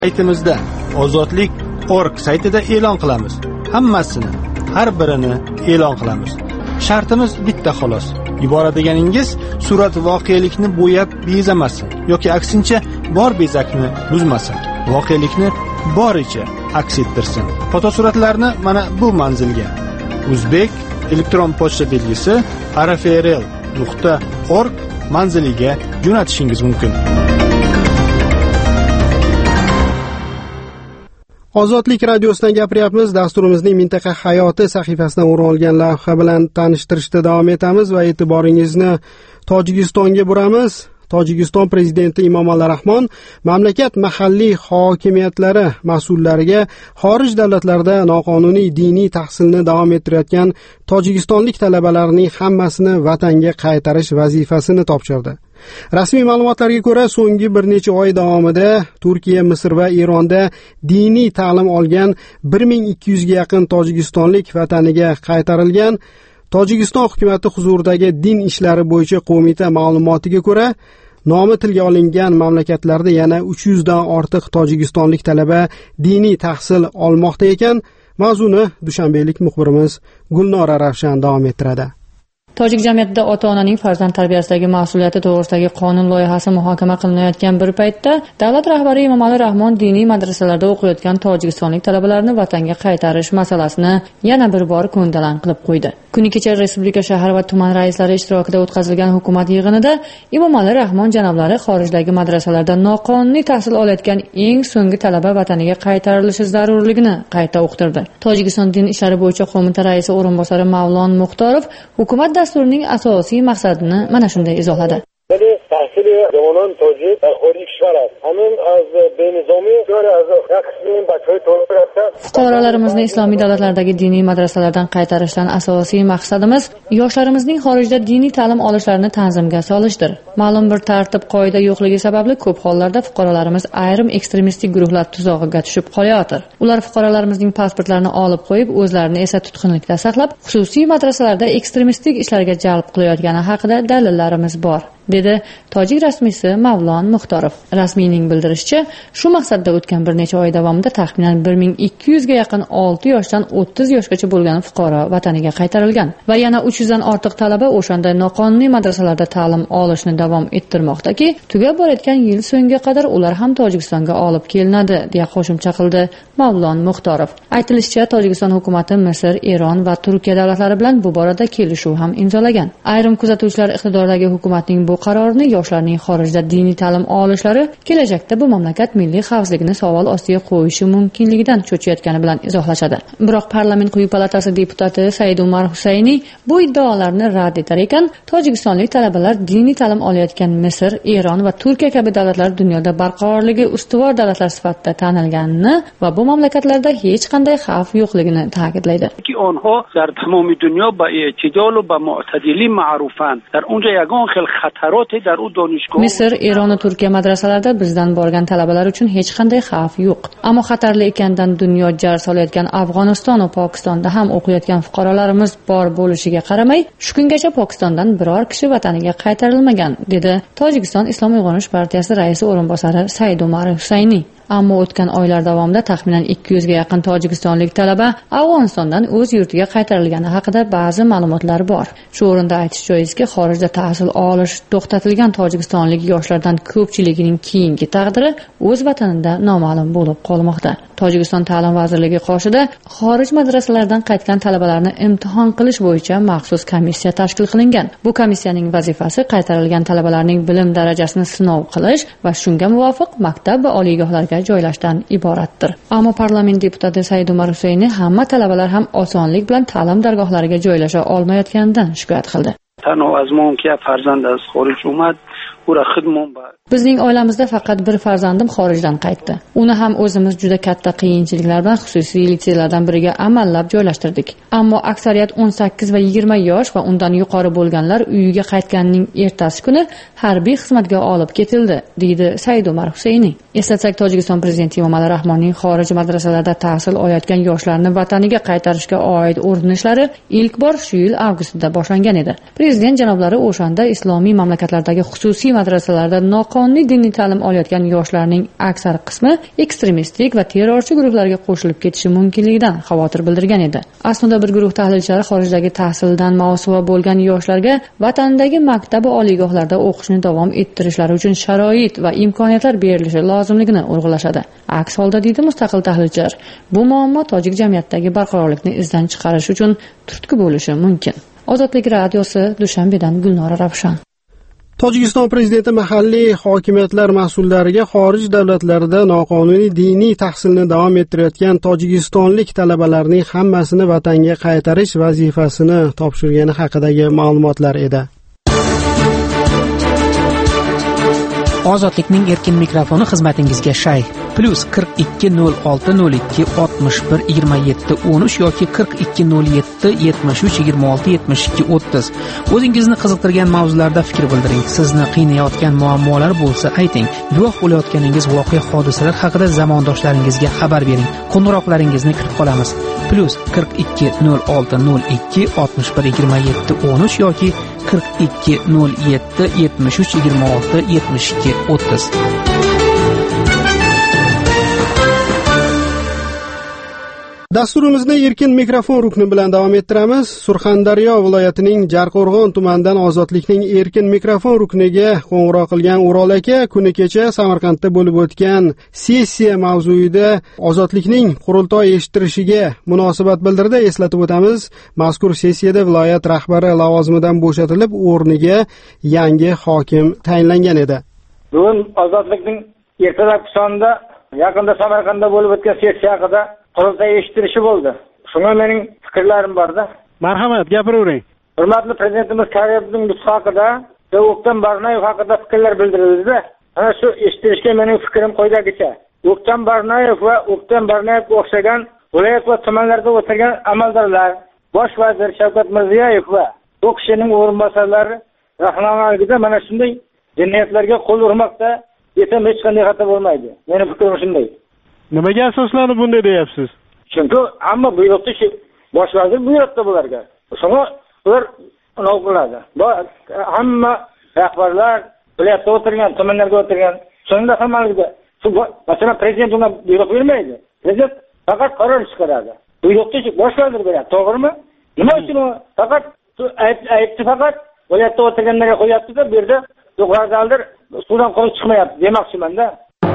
Saytimizda ozodlik.org saytida e'lon qilamiz. Hammasini, har birini e'lon qilamiz. Shartimiz bitta xolos. Yuboradiganingiz surat voqelikni bo'yab bezamasin yoki aksincha bor bezakni buzmasin. Voqelikni boricha aks ettirsin. Fotosuratlarni mana bu manzilga Uzbek elektron pochta belgisi rfrl.org manziliga jo'natishingiz mumkin. Ozodlik radiosidan gapiryapmiz. Dasturimizning Mintaqa hayoti sahifasidan o'rin olgan lavha bilan tanishtirishda davom etamiz va e'tiboringizni Tojikistonga buramiz. Tojikiston prezidenti Emomali Rahmon mamlakat mahalliy hokimiyatlari mas'ullariga xorij davlatlarda noqonuniy diniy tahsilni davom ettirayotgan tojikistonlik talabalarning hammasini vatanga qaytarish vazifasini topshirdi. Rasmiy ma'lumotlarga ko'ra, so'nggi bir necha oy davomida Turkiya, Misr va Eronda diniy ta'lim olgan 1200 ga yaqin tojikistonlik vataniga qaytarilgan. Tojikiston hukumati huzuridagi din ishlari bo'yicha qo'mita ma'lumotiga ko'ra, nomi tilga olingan mamlakatlarda yana 300 dan ortiq tojikistonlik talaba diniy tahsil olmoqda ekan. Mavzuni dushanbalik muxbirimiz Gulnora Ravshan davom ettiradi. Tojik jamiyatida ota-onaning farzand tarbiyasidagi mas'uliyati to'g'risidagi qonun loyihasi muhokama qilinayotgan bir paytda davlat rahbari Emomali Rahmon diniy madrasalarda o'qiyotgan tojikistonlik talabalarni vatanga qaytarish masalasini yana bir bor ko'ndalang qilib qo'ydi. Kuni kecha respublika shahar va tuman raislari ishtirokida o'tkazilgan hukumat yig'inida Emomali Rahmon janoblari xorijdagi madrasalarda noqonuniy tahsil olayotgan eng so'nggi talaba vataniga qaytarilishi zarurligini qayta uqtirdi. Tojikiston din ishlari bo'yicha qo'mita raisi o'rinbosari Mavlon Muxtorov hukumat dasturining asosiy maqsadini mana shunday izohladi. تحصیل جوانان تاجیک در خارج کشور است. همین از بینظامی داره از قسمی بچهای تاجیک هستند. Fuqarolarimizni islomiy davlatlardagi diniy madrasalardan qaytarishdan asosiy maqsadimiz yoshlarimizning xorijda diniy ta'lim olishlarini tanzimga solishdir. Ma'lum bir tartib qoida yo'qligi sababli ko'p hollarda fuqarolarimiz ayrim ekstremistik guruhlar tuzog'iga tushib qolayotir. Ular fuqarolarimizning pasportlarini olib qo'yib, o'zlarini esa tutqunlikda saqlab, xususiy madrasalarda ekstremistik ishlarga jalb qilayotgani haqida dalillarimiz bor, dedi tojik rasmiysi Mavlon Muxtorov. Rasmiyning bildirishicha, shu maqsadda o'tgan bir necha oy davomida taxminan 1200 ga yaqin 6 yoshdan 30 yoshgacha bo'lgan fuqaro vataniga qaytarilgan va yana 300 dan ortiq talaba o'shanday noqonuniy madrasalarda ta'lim olishni davom ettirmoqdaki, tugab borayotgan yil so'ngiga qadar ular ham Tojikistonga olib kelinadi, deya qo'shimcha qildi Mavlon Muxtorov. Aytilishicha, Tojikiston hukumati Misr, Eron va Turkiya davlatlari bilan bu borada kelishuv ham imzolagan. Ayrim kuzatuvchilar iqtidordagi hukumatning bu qarorini yoshlarning xorijda diniy ta'lim olishlari kelajakda bu mamlakat milliy xavfsizligini savol ostiga qo'yishi mumkinligidan cho'chiyotgani bilan izohlashadi. Biroq parlament quyi palatasi deputati Said Umar Husayni bu iddaolarni rad etar ekan, tojikistonlik talabalar diniy ta'lim olayotgan Misr, Eron va Turkiya kabi davlatlar dunyoda barqarorligi ustuvor davlatlar sifatida tanilganini va bu mamlakatlarda hech qanday xavf yo'qligini ta'kidlaydi. آنها در تمام دنیا با اعتدال و با معتدلی معروفند. در اونجا یگان خیلی خطرات در اون دانشگاه Misr, Eron va Turkiya madrasalarida bizdan borgan talabalar uchun hech qanday xavf yo'q. Ammo xatarli ekandan dunyo jar solayotgan Afg'oniston va Pokistonda ham o'qiyotgan fuqarolarimiz bor bo'lishiga qaramay, shu kungacha Pokistondan biror kishi vataniga qaytarilmagan, dedi Tojikiston Islom uyg'onish partiyasi raisi o'rinbosari Said Umar Husayni. Ammo o'tgan oylar davomida taxminan 200 ga yaqin tojikistonlik talaba Afg'onistondan o'z yurtiga qaytarilgani haqida ba'zi ma'lumotlar bor. Shu o'rinda aytish joizki, xorijda tahsil olish to'xtatilgan tojikistonlik yoshlardan ko'pchiligining keyingi taqdiri o'z vatanida noma'lum bo'lib qolmoqda. Tojikiston ta'lim vazirligi qoshida xorij madrasalaridan qaytgan talabalarni imtihon qilish bo'yicha maxsus komissiya tashkil qilingan. Bu komissiyaning vazifasi qaytarilgan talabalarning bilim darajasini sinov qilish va shunga muvofiq maktab va oliygohlarga joylashdan iboratdir. Ammo parlament deputati Said Umar Husayni hamma talabalar ham osonlik bilan ta'lim dargohlariga joylasha olmayotganidan shikoyat qildi. تنها از ما که فرزند از خارج اومد او را خدمون با Bizning oilamizda faqat bir farzandim xorijdan qaytdi. Uni ham o'zimiz juda katta qiyinchiliklar bilan xususiy litseylardan biriga amallab joylashtirdik. Ammo aksariyat 18 va 20 yosh va undan yuqori bo'lganlar uyiga qaytganning ertasi kuni harbiy xizmatga olib ketildi, deydi Said Umar Husayni. Eslatsak, Tojikiston prezidenti Emomali Rahmonning xorij madrasalarida tahsil olayotgan yoshlarni vataniga qaytarishga oid urinishlari ilk bor shu yil avgustida boshlangan edi. Prezident janoblari o'shanda islomiy mamlakatlardagi xususiy xususiy madrasalarda noqonuniy diniy ta'lim olayotgan yoshlarning aksar qismi ekstremistik va terrorchi guruhlarga qo'shilib ketishi mumkinligidan xavotir bildirgan edi. Aslida bir guruh tahlilchilar xorijdagi tahsildan mosuvo bo'lgan yoshlarga vatandagi maktab va oliygohlarda o'qishni davom ettirishlari uchun sharoit va imkoniyatlar berilishi lozimligini urg'ulashadi. Aks holda, deydi mustaqil tahlilchilar, bu muammo tojik jamiyatidagi barqarorlikni izdan chiqarish uchun turtki bo'lishi mumkin. Ozodlik radiosi, Dushanbedan Gulnora Ravshan. Tojikiston prezidenti mahalliy hokimiyatlar mas'ullariga xorij davlatlarida noqonuniy diniy tahsilni davom ettirayotgan tojikistonlik talabalarning hammasini vatanga qaytarish vazifasini topshirgani haqidagi ma'lumotlar edi. Ozodlikning erkin mikrofoni xizmatingizga shay +420202612713 yoki 420773267230. O'zingizni qiziqtirgan mavzularda fikr bildiring. Sizni qiynayotgan muammolar bo'lsa ayting. Guvoh bo'layotganingiz voqea hodisalar haqida zamondoshlaringizga xabar bering. Qo'ng'iroqlaringizni kutib qolamiz. +4206062713 yoki 420773267230. Dasturimizni erkin mikrofon rukni bilan davom ettiramiz. Surxondaryo viloyatining Jarqo'rg'on tumanidan Ozodlikning erkin mikrofon rukniga qo'ng'iroq qilgan O'rol aka kuni kecha Samarqandda bo'lib o'tgan sessiya mavzuida Ozodlikning qurultoy eshittirishiga munosabat bildirdi. Eslatib o'tamiz, mazkur sessiyada viloyat rahbari lavozimidan bo'shatilib, o'rniga yangi hokim tayinlangan edi. Bugun Ozodlikning ertalabki sonida yaqinda Samarqandda bo'lib o'tgan sessiya haqida qurultoy eshittirishi bo'ldi. Shunga mening fikrlarim borda. Marhamat, gapiravering. Hurmatli prezidentimiz Karimov nutqi haqida va O'ktam Barnoyev haqida fikrlar bildirildi. Ana shu eshittirishga mening fikrim quyidagicha. O'ktam Barnoyev va O'ktam Barnoyevga o'xshagan viloyat va tumanlarda o'tirgan amaldorlar, bosh vazir Shavkat Mirziyoyev va bu kishining o'rinbosarlari rahnamoligida mana shunday jinoyatlarga qo'l urmoqda desam hech qanday xato bo'lmaydi. Mening fikrim shunday. Nimaga asoslanib bunday deyapsiz? Chunki hamma buyruqni shu bosh vazir buyruqda bularga. Shunga ular anav qiladi. Hamma rahbarlar viloyatda o'tirgan, tumanlarda o'tirgan, shunda hammaligida. Masalan, prezident unga buyruq bermaydi. Prezident faqat qaror chiqaradi. Buyruqni bosh vazir beradi, to'g'rimi? Nima uchun faqat aytdi faqat viloyatda o'tirganlarga qo'yapti-da, bu yerda yuqoridadir suvdan qo'yib chiqmayapti demoqchiman-da.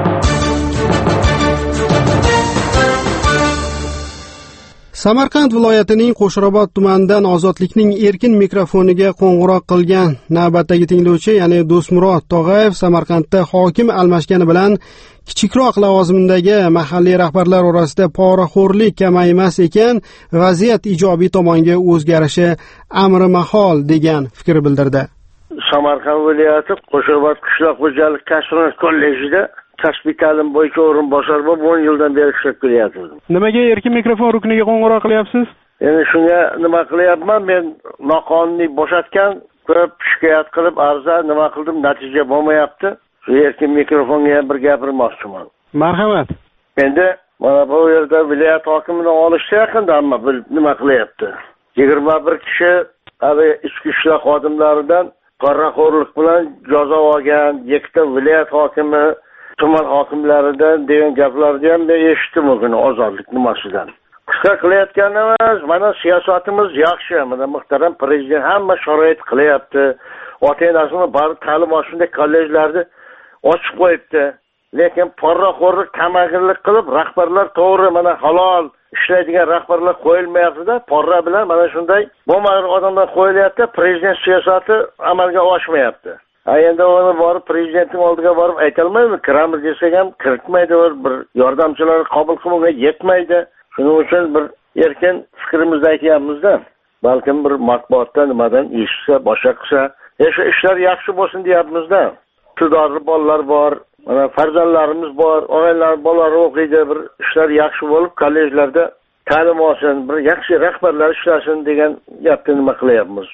Samarqand viloyatining Qo'shrobod tumanidan Ozodlikning erkin mikrofoniga qo'ng'iroq qilgan navbatdagi tinglovchi, ya'ni Do'stmurod Tog'ayev Samarqandda hokim almashgani bilan kichikroq lavozimdagi mahalliy rahbarlar orasida poraxo'rlik kamaymas ekan, vaziyat ijobiy tomonga o'zgarishi amri mahol degan fikr bildirdi. Samarqand viloyati Qo'shrobod qishloq xo'jalik kasb kollejida kasbiy ta'lim bo'yicha o'rinbosar bo'lib 10 yildan beri ishlab kelyapman. Nimaga erkin mikrofon rukniga qo'ng'iroq qilyapsiz? Endi shunga nima qilyapman? Men noqonuniy bo'shatgan, ko'p shikoyat qilib arza nima qildim, natija bo'lmayapti. Shu erkin mikrofonga ham bir gapirmoqchiman. Marhamat. Endi mana bu yerda viloyat hokimidan olishsa yaqinda hamma nima qilyapti? 21 kishi ichki ishlar xodimlaridan poraxo'rlik bilan jazo olgan, ikkita viloyat hokimi tuman hokimlaridan degan gaplarni ham men eshitdim bugün ozodlik nimasidan. Qisqa qilayotganimiz, mana siyosatimiz yaxshi, mana muhtaram prezident hamma sharoit qilyapti. Ota-onasini bari ta'lim olishunday kollejlarni ochib qo'yibdi. Lekin poraxo'rlik kamagirlik qilib rahbarlar to'g'ri mana halol ishlaydigan rahbarlar qo'yilmayapti-da, porra bilan mana shunday bo'lmagan odamlar qo'yilyapti, prezident siyosati amalga oshmayapti. Endi uni borib prezidentning oldiga borib aytolmaymi? Kiramiz desak ham kiritmaydi, bir yordamchilar qabul qilmagan yetmaydi. Shuning uchun bir erkin fikrimizni aytyapmiz-da. Balkim bir matbuotda nimadan eshitsa, boshqa qilsa, shu ishlar yaxshi bo'lsin deyapmiz-da. Iqtidorli bolalar bor, mana farzandlarimiz bor, o'g'illar bolalari o'qiydi, bir ishlar yaxshi bo'lib, kollejlarda ta'lim olsin, bir yaxshi rahbarlar ishlasin degan gapni nima qilyapmiz.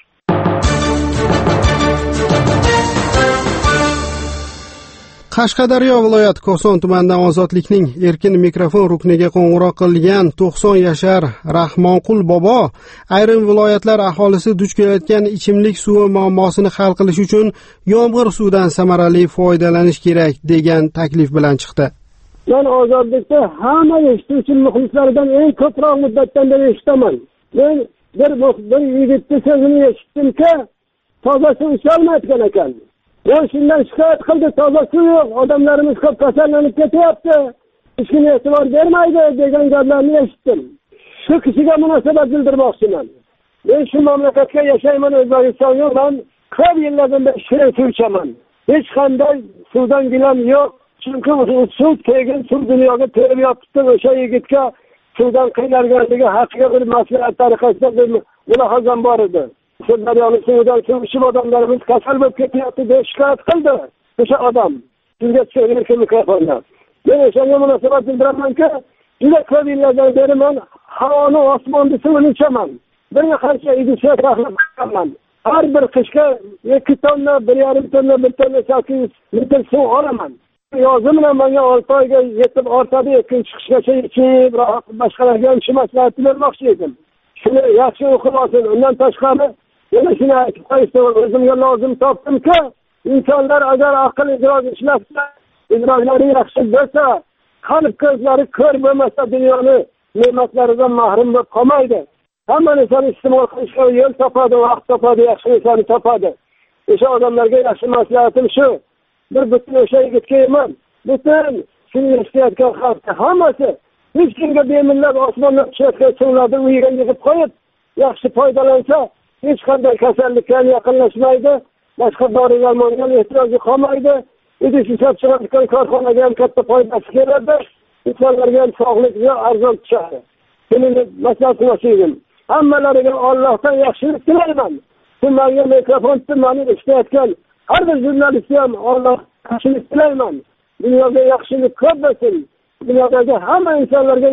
Qashqadaryo viloyati Koson tumanidan Ozodlikning erkin mikrofon rukniga qo'ng'iroq qilgan 90 yashar Rahmonqul bobo ayrim viloyatlar aholisi duch kelayotgan ichimlik suvi muammosini hal qilish uchun yomg'ir suvidan samarali foydalanish kerak degan taklif bilan chiqdi. Men Ozodlikda hamma eshituvchi muxlislardan eng ko'proq muddatdan beri eshitaman. Men bir yigitning so'zini eshitdimki, toza suv icholmayotgan ekan. Men shundan shikoyat qildi, toza suv yo'q, odamlarimiz ko'p kasallanib ketyapti, hech kim e'tibor bermaydi degan gaplarni eshitdim. Shu kishiga munosabat bildirmoqchiman. Men shu mamlakatga yashayman, O'zbekistonga man ko'p yillardan beri shirin suv ichaman. Hech qanday suvdan gilam yo'q. Chunki suv tegin, suv dunyoga terib yotibdi. O'sha yigitga suvdan qiynalganligi haqiga bir maslahat tariqasida bir mulohazam bor edi. Sirdaryoning suvidan suv ichib odamlarimiz kasal bo'lib ketyapti deb shikoyat qildi. O'sha odam sizga erkin mikrofonda. Men o'shanga munosabat bildiramanki, juda ko'p yillardan beri men havoni, osmonni suvini ichaman. Bir qancha idishga taxlab qilman. Har bir qishga 2 tonna, 1,5 tonna, 1 tonna 800 litr suv olaman. Yozim bilan menga 6 oyga yetib ortadi, ikkinchi chiqishgacha ichib, rohat boshqalarga ham shu maslahatni bermoqchi edim. Shuni yaxshi o'qib olsin. Undan tashqari yana shuni aytib qo'yishni o'zimga lozim topdimki, insonlar agar aql idrok ishlasa, idroklari yaxshi bo'lsa, qalb ko'zlari ko'r bo'lmasa, dunyoni ne'matlaridan mahrum bo'lib qolmaydi. Hamma inson iste'mol qilishga yo'l topadi, vaqt topadi, yaxshi insonni topadi. O'sha odamlarga yaxshi maslahatim shu. Bir butun o'sha yigitga emas, butun shuni eshitayotgan xalqqa hammasi hech kimga bemillab osmondan tushayotgan suvlarni uyiga yig'ib qo'yib, yaxshi foydalansa, hech qanday kasallikka yaqinlashmaydi, boshqa dori-darmonga ehtiyoji qolmaydi. Idish ishlab chiqargan korxonaga ham katta foydasi keladi, insonlarga ham sog'likga arzon tushadi. Buni maslahat qilmoqchiman. Hammalariga Allohdan yaxshilik tilayman. Menga mikrofon mani eshitayotgan har bir jurnalistga ham Alloh yaxshilik tilayman. Dunyoga yaxshilik ko'p bo'lsin. Dunyodagi hamma insonlarga